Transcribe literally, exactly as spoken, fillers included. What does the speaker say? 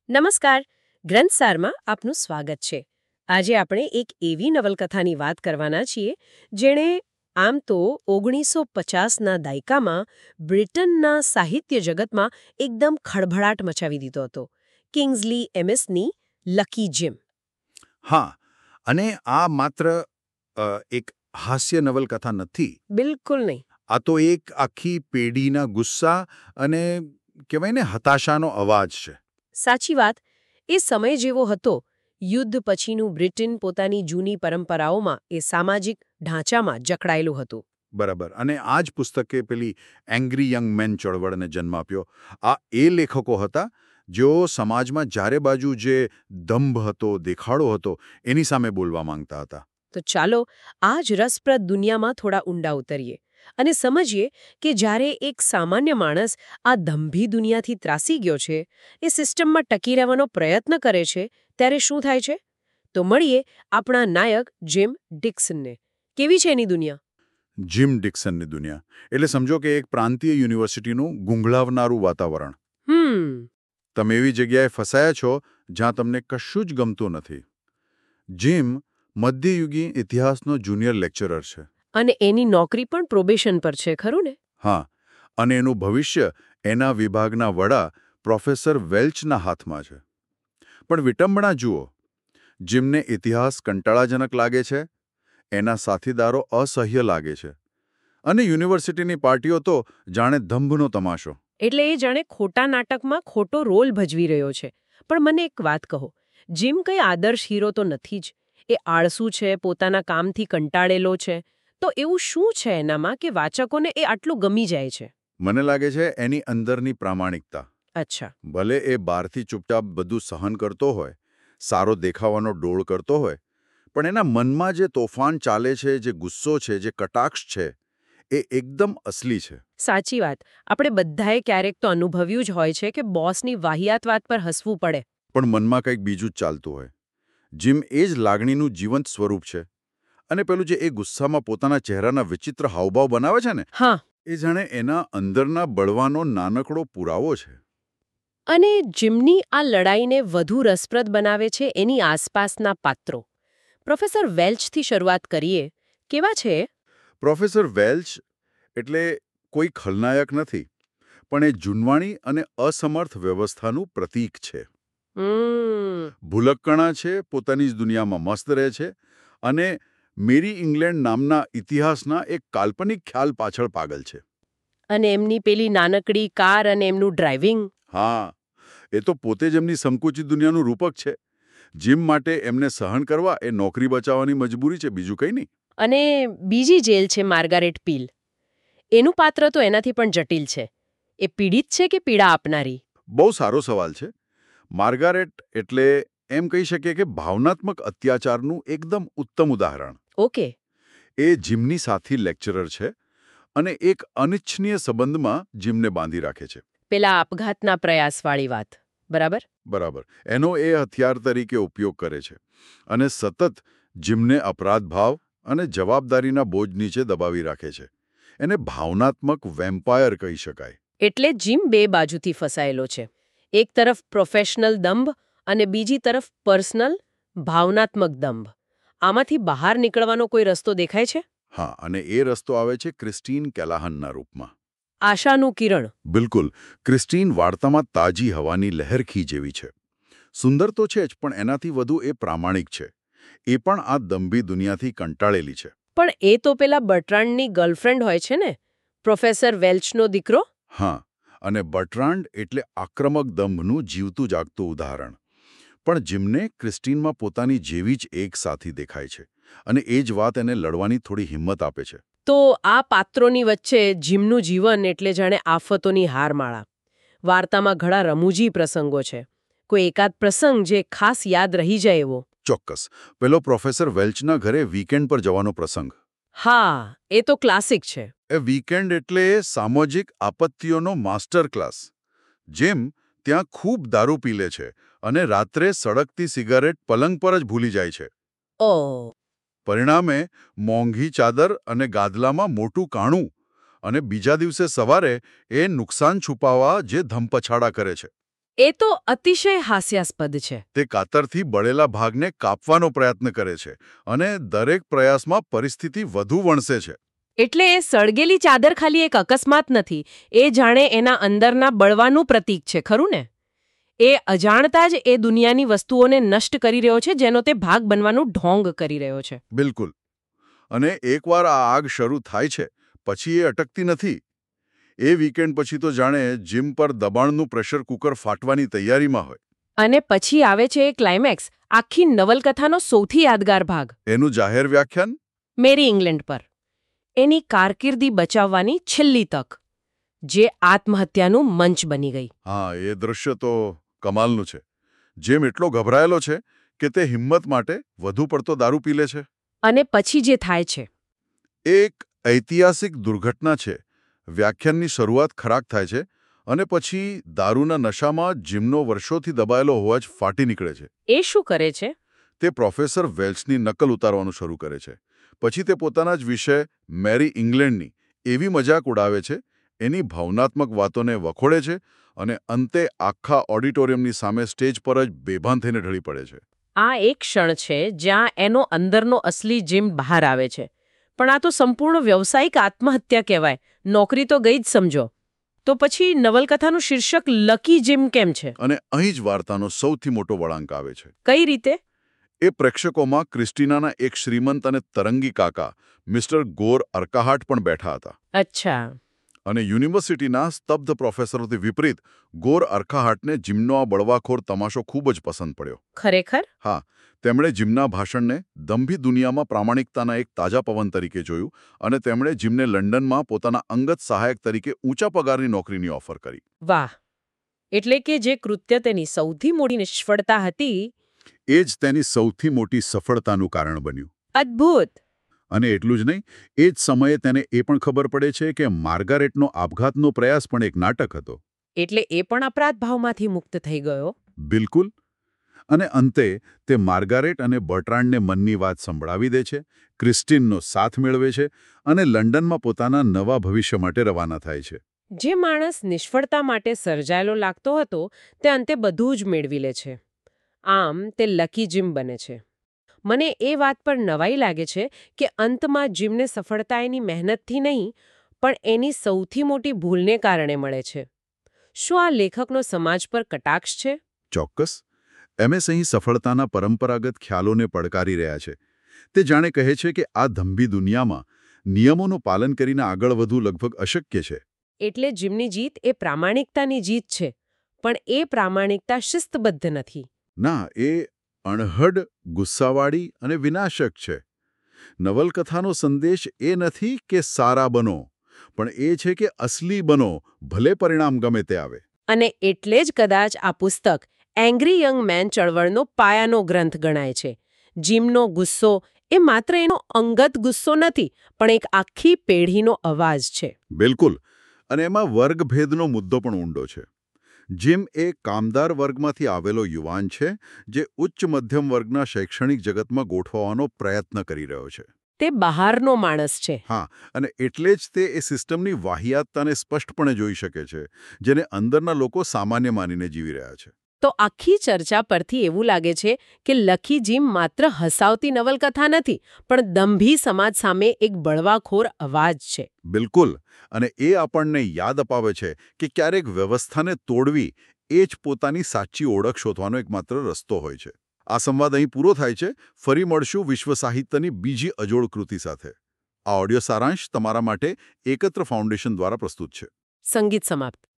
નમસ્કાર. ગ્રંથસારમાં આપનું સ્વાગત છે. આજે આપણે એક એવી નવલકથાની વાત કરવાના છીએ જેણે આમ તો ઓગણીસો પચાસના દાયકામાં બ્રિટનના સાહિત્ય જગતમાં એકદમ ખળભળાટ મચાવી દીધો હતો. કિંગ્સલી એમિસની લકી જીમ. હા, અને આ માત્ર અ, એક હાસ્ય નવલકથા નથી. બિલકુલ નહીં. આ તો એક આખી પેઢીના ગુસ્સા અને કહેવાય ને હતાશાનો અવાજ છે. સાચી વાત. એ સમય જેવો હતો. યુદ્ધ પછીનું બ્રિટન પોતાની જૂની પરંપરાઓમાં એ સામાજિક ઢાંચામાં જકડાયેલું હતું. બરાબર. અને આ જ પુસ્તકે પેલી એંગ્રી યંગ મેન ચળવળને જન્મ આપ્યો. આ એ લેખકો હતા જેઓ સમાજમાં ચારે બાજુ જે દંભ હતો, દેખાડો હતો, એની સામે બોલવા માંગતા હતા. તો ચાલો આ જ રસપ્રદ દુનિયામાં થોડા ઊંડા ઉતરીએ અને સમજીએ કે જ્યારે એક સામાન્ય માણસ આ દંભી દુનિયાથી ત્રાસી ગયો છે, એ સિસ્ટમમાં ટકી રહેવાનો પ્રયત્ન કરે છે, ત્યારે શું થાય છે? તો મળીએ આપણા નાયક જીમ ડિક્સનને. કેવી છે એની દુનિયા? જીમ ડિક્સનની દુનિયા એટલે સમજો કે એક પ્રાંતીય યુનિવર્સિટીનું ગુંગળાવનારું વાતાવરણ. હમ તમે એવી જગ્યાએ ફસાયા છો જ્યાં તમને કશું જ ગમતું નથી. જીમ મધ્યયુગીન ઇતિહાસનો જુનિયર લેક્ચરર છે. અને એની નોકરી પણ પ્રોબેશન પર છે, ખરું ને? હા, અને એનું ભવિષ્ય એના વિભાગના વડા પ્રોફેસર વેલ્ચના હાથમાં છે. પણ વિટંબણા જુઓ, જીમને ઇતિહાસ કંટાળાજનક લાગે છે, એના સાથીદારો અસહ્ય લાગે છે, અને યુનિવર્સિટીની પાર્ટીઓ તો જાણે દંભનો તમાશો. એટલે એ જાણે ખોટા નાટકમાં ખોટો રોલ ભજવી રહ્યો છે. પણ મને એક વાત કહો, જીમ કઈ આદર્શ હીરો તો નથી જ. એ આળસુ છે, પોતાના કામથી કંટાળેલો છે. તો એવું શું છે એનામાં કે વાચકોને એ આટલું ગમી જાય છે? મને લાગે છે એની અંદરની પ્રામાણિકતા. અચ્છા. ભલે એ બહારથી ચૂપચાપ બધું સહન કરતો હોય, સારો દેખાવાનો ડોળ કરતો હોય, પણ એના મનમાં જે તોફાન ચાલે છે, જે ગુસ્સો છે, જે કટાક્ષ છે, એ એકદમ અસલી છે. સાચી વાત. આપણે બધાએ ક્યારેક તો અનુભવ્યું જ હોય છે કે બોસની વાહિયાત વાત પર હસવું પડે. પણ મનમાં કંઈક બીજું જ ચાલતું હોય. જીમ એ જ લાગણીનું જીવંત સ્વરૂપ છે. અને પેલું જે એ ગુસ્સામાં પોતાના ચહેરાના વિચિત્ર હાવભાવ બનાવે છે ને, હા, એ જાણે એના અંદરના બળવાનો નાનકડો પુરાવો છે. અને જીમની આ લડાઈને વધુ રસપ્રદ બનાવે છે એની આસપાસના પાત્રો. પ્રોફેસર વેલ્ચથી શરૂઆત કરીએ. કેવા છે? પ્રોફેસર વેલ્ચ એટલે કોઈ ખલનાયક નથી, પણ એ જૂનવાણી અને અસમર્થ વ્યવસ્થાનું પ્રતીક છે. હમ ભૂલક્કણા છે, પોતાની જ દુનિયામાં મસ્ત રહે છે, અને મેરી ઇંગ્લેન્ડ નામના ઇતિહાસના એક કાલ્પનિક ખ્યાલ પાછળ પાગલ છે. અને એમની પેલી નાનકડી કાર અને એમનું ડ્રાઇવિંગ. હા, એ તો પોતે જ એમની સંકુચિત દુનિયાનું રૂપક છે. જીમ માટે એમને સહન કરવા એ નોકરી બચાવવાની મજબૂરી છે, બીજું કંઈ નહીં. અને બીજી જેલ છે માર્ગારેટ પીલ. એનું પાત્ર તો એનાથી પણ જટિલ છે. એ પીડિત છે કે પીડા આપનારી? બહુ સારો સવાલ છે. માર્ગારેટ એટલે એમ કહી શકીએ કે ભાવનાત્મક અત્યાચારનું એકદમ ઉત્તમ ઉદાહરણ. ઓકે. એ જીમની સાથી લેક્ચરર છે અને એક અનિચ્છનીય સંબંધમાં જીમને બાંધી રાખે છે. પેલા આપઘાતના પ્રયાસવાળી વાત, બરાબર? બરાબર. એનો એ હથિયાર તરીકે ઉપયોગ કરે છે અને સતત જીમને અપરાધભાવ અને જવાબદારીના બોજ નીચે દબાવી રાખે છે. એને ભાવનાત્મક વેમ્પાયર કહી શકાય. એટલે જીમ બે બાજુથી ફસાયેલો છે. એક તરફ પ્રોફેશનલ દંભ અને બીજી તરફ પર્સનલ ભાવનાત્મક દંભ. આમાંથી બહાર નીકળવાનો કોઈ રસ્તો દેખાય છે? હા, અને એ રસ્તો આવે છે ક્રિસ્ટીન કેલાહનના રૂપમાં. આશાનું કિરણ. બિલકુલ. ક્રિસ્ટીન વાર્તામાં તાજી હવાની લહેરખી જેવી છે. સુંદર તો છે જ, પણ એનાથી વધુ એ પ્રામાણિક છે. એ પણ આ દંભી દુનિયાથી કંટાળેલી છે. પણ એ તો પેલા બર્ટ્રાન્ડની ગર્લફ્રેન્ડ હોય છે ને, પ્રોફેસર વેલ્ચનો દીકરો? હા, અને બર્ટ્રાન્ડ એટલે આક્રમક દંભનું જીવતું જાગતું ઉદાહરણ. પણ જીમને ક્રિસ્ટીનમાં પોતાની જેવી જ એક સાથી દેખાય છે, અને એ જ વાત એને લડવાની થોડી હિંમત આપે છે. તો આ પાત્રોની વચ્ચે જીમનું જીવન એટલે જાણે આફતોની હારમાળા. વાર્તામાં ઘણા રમૂજી પ્રસંગો છે. કોઈ એકાદ પ્રસંગ જે ખાસ યાદ રહી જાય એવો? ચોક્કસ. પેલો પ્રોફેસર વેલ્ચના ઘરે વીકેન્ડ પર જવાનો પ્રસંગ. હા, એ તો ક્લાસિક છે. એ વીકેન્ડ એટલે સામાજિક આપત્તિઓનો માસ્ટર ક્લાસ. જેમ ત્યાં ખૂબ દારૂ પી લે છે અને રાત્રે સળગતી સિગારેટ પલંગ પર જ ભૂલી જાય છે. ઓહ. પરિણામે મોંઘી ચાદર અને ગાદલામાં મોટું કાણું, અને બીજા દિવસે સવારે એ નુકસાન છુપાવવા જે ધમપછાડા કરે છે. એ તો અતિશય હાસ્યાસ્પદ છે. તે કાતરથી બળેલા ભાગને કાપવાનો પ્રયત્ન કરે છે અને દરેક પ્રયાસમાં પરિસ્થિતિ વધુ વણસે છે. એટલે એ સળગેલી ચાદર ખાલી એક અકસ્માત નથી, એ જાણે એના અંદરના બળવાનું પ્રતીક છે, ખરું ને? એ અજાણતા જ એ દુનિયાની વસ્તુઓને નષ્ટ કરી રહ્યો છે, જેનો તે ભાગ બનવાનું ઢોંગ કરી રહ્યો છે. બિલકુલ. અને એકવાર આ આગ શરૂ થાય છે પછી એ અટકતી નથી. એ વીકેન્ડ પછી તો જાણે જીમ પર દબાણનું પ્રેશર કુકર ફાટવાની તૈયારીમાં હોય. અને પછી આવે છે એ ક્લાઇમેક્સ, આખી નવલકથાનો સૌથી યાદગાર ભાગ. એનું જાહેર વ્યાખ્યાન મેરી ઇંગ્લેન્ડ પર. એની કારકિર્દી બચાવવાની છેલ્લી તક, જે આત્મહત્યાનું મંચ બની ગઈ. હા, એ દૃશ્ય તો કમાલનું છે. જેમ એટલો ગભરાયેલો છે કે તે હિંમત માટે વધુ પડતો દારૂ પી લે છે. અને પછી જે થાય છે, એક ઐતિહાસિક દુર્ઘટના છે. વ્યાખ્યાનની શરૂઆત ખરાબ થાય છે અને પછી દારૂના નશામાં જીમનો વર્ષોથી દબાયેલો હોવા જ ફાટી નીકળે છે. એ શું કરે છે? તે પ્રોફેસર વેલ્સની નકલ ઉતારવાનું શરૂ કરે છે. પછી તે પોતાના જ વિષય મેરી ઇંગ્લેન્ડની એવી મજાક ઉડાવે છે, એની ભાવનાત્મક વાતોને વખોડે છે અને અંતે આખા ઓડિટોરિયમની સામે સ્ટેજ પર જ બેભાન થઈને ઢળી પડે છે. આ એક ક્ષણ છે જ્યાં એનો અંદરનો અસલી જીમ બહાર આવે છે. પણ આ તો સંપૂર્ણ વ્યવસાયિક આત્મહત્યા કહેવાય. નોકરી તો ગઈ જ સમજો. તો પછી નવલકથાનું શીર્ષક લકી જીમ કેમ છે? અને અહીં જ વાર્તાનો સૌથી મોટો વળાંક આવે છે. કઈ રીતે? એ પ્રેક્ષકોમાં ક્રિસ્ટીનાના એક શ્રીમંત અને તરંગી કાકા મિસ્ટર ગોર અર્કાહાટ પણ બેઠા હતા. અચ્છા. અને યુનિવર્સિટીના સ્તબ્ધ પ્રોફેસરોથી વિપરીત ગોર અર્કાહાટને જીમનો આ બળવાખોર તમાશો ખૂબ જ પસંદ પડ્યો. ખરેખર? હા, તેમણે જીમના ભાષણને દંભી દુનિયામાં પ્રામાણિકતાના એક તાજા પવન તરીકે જોયું અને તેમણે જીમને લંડનમાં પોતાના અંગત સહાયક તરીકે ઊંચા પગારની નોકરીની ઓફર કરી. વાહ! એટલે કે જે કૃત્ય તેની સૌથી મોટી નિષ્ફળતા હતી, એ જ તેની સૌથી મોટી સફળતાનું કારણ બન્યું. અદ્ભુત! અને એટલું જ નહીં, એ જ સમયે તેને એ પણ ખબર પડે છે કે માર્ગારેટનો આપઘાતનો પ્રયાસ પણ એક નાટક હતો. એટલે એ પણ અપરાધ ભાવમાંથી મુક્ત થઈ ગયો. બિલકુલ. અને અંતે તે માર્ગારેટ અને બર્ટ્રાન્ડને મનની વાત સંભળાવી દે છે, ક્રિસ્ટીનનો સાથ મેળવે છે અને લંડનમાં પોતાના નવા ભવિષ્ય માટે રવાના થાય છે. જે માણસ નિષ્ફળતા માટે સર્જાયેલો લાગતો હતો, તે અંતે બધું જ મેળવી લે છે. આમ તે લકી જીમ બને છે. મને એ વાત પર નવાઈ લાગે છે કે અંતમાં જીમને સફળતા એની મહેનતથી નહીં, પણ એની સૌથી મોટી ભૂલને કારણે મળે છે. શું આ લેખકનો સમાજ પર કટાક્ષ છે? ચોક્કસ. એમએસ અહીં સફળતાના પરંપરાગત ખ્યાલોને પડકારી રહ્યા છે. તે જાણે કહે છે કે આ ધંભી દુનિયામાં નિયમોનું પાલન કરીને આગળ વધવું લગભગ અશક્ય છે. એટલે જીમની જીત એ પ્રામાણિકતાની જીત છે, પણ એ પ્રામાણિકતા શિસ્તબદ્ધ નથી. ના, એ અણહડ, ગુસ્સાવાળી અને વિનાશક છે. નવલકથાનો સંદેશ એ નથી કે સારા બનો, પણ એ છે કે અસલી બનો, ભલે પરિણામ ગમે તે આવે. અને એટલે જ કદાચ આ પુસ્તક એંગ્રી યંગ મેન ચળવળનો પાયાનો ગ્રંથ ગણાય છે. જીમનો ગુસ્સો એ માત્ર એનો અંગત ગુસ્સો નથી, પણ એક આખી પેઢીનો અવાજ છે. બિલકુલ. અને એમાં વર્ગભેદનો મુદ્દો પણ ઊંડો છે. જીમ એ કામદાર વર્ગમાંથી આવેલો યુવાન છે, જે ઉચ્ચ મધ્યમ વર્ગના શૈક્ષણિક જગતમાં ગોઠવવાનો પ્રયત્ન કરી રહ્યો છે. તે બહારનો માણસ છે. હા, અને એટલે જ તે એ સિસ્ટમની વાહિયાતતાને સ્પષ્ટપણે જોઈ શકે છે, જેને અંદરના લોકો સામાન્ય માનીને જીવી રહ્યા છે. તો આખી ચર્ચા પરથી એવું લાગે છે કે લકી જીમ માત્ર હસાવતી નવલકથા નથી, પણ દંભી સમાજ સામે એક બળવાખોર અવાજ છે. બિલકુલ. અને એ આપણને યાદ અપાવે છે કે ક્યારેક વ્યવસ્થાને તોડવી એ જ પોતાની સાચી ઓળખ શોધવાનો એકમાત્ર રસ્તો હોય છે. આ સંવાદ અહીં પૂરો થાય છે. ફરી મળશું વિશ્વ સાહિત્યની બીજી અજોડ કૃતિ સાથે. આ ઓડિયો સારાંશ તમારા માટે એકત્ર ફાઉન્ડેશન દ્વારા પ્રસ્તુત છે. સંગીત સમાપ્ત.